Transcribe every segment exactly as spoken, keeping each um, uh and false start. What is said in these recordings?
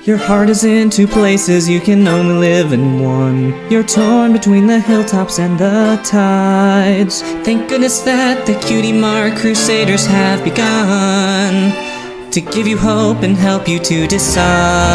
Your heart is in two places, you can only live in one. You're torn between the hilltops and the tides. Thank goodness that the Cutie Mark Crusaders have begun to give you hope and help you to decide.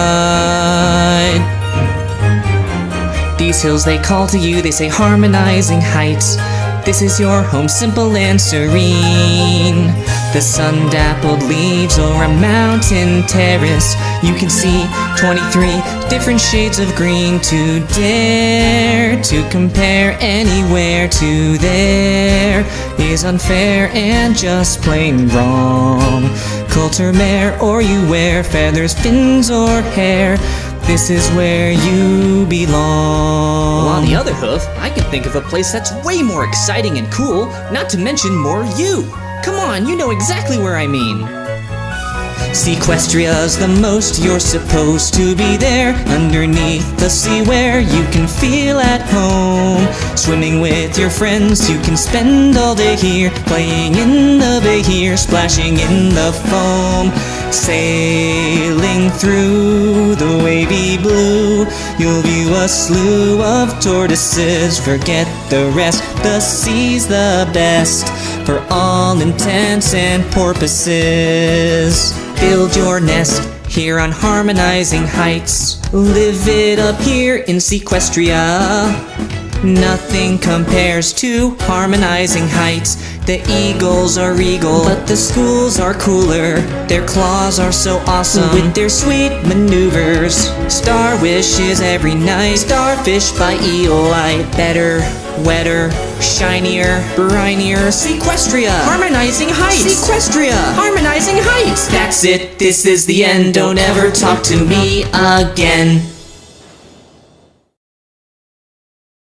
These hills they call to you, they say Harmonizing Heights. This is your home, simple and serene. The sun-dappled leaves or a mountain terrace. You can see twenty-three different shades of green to dare to compare anywhere to there is unfair and just plain wrong. Colt or mare, or you wear feathers, fins, or hair, this is where you belong. Well, on the other hoof, I can think of a place that's way more exciting and cool, not to mention more you. Come on, you know exactly where I mean. Sequestria's the most you're supposed to be there, underneath the sea where you can feel at home. Swimming with your friends, you can spend all day here, playing in the bay here, splashing in the foam. Sailing through the wavy blue, you'll view a slew of tortoises. Forget the rest, the sea's the best for all intents and purposes. Build your nest here on Harmonizing Heights. Live it up here in Sequestria. Nothing compares to Harmonizing Heights. The eagles are regal, but the schools are cooler. Their claws are so awesome with their sweet maneuvers. Star wishes every night, starfish by Eli. Better, wetter, shinier, brinier. Sequestria, Harmonizing Heights. Sequestria, Harmonizing Heights. That's it, this is the end. Don't ever talk to me again.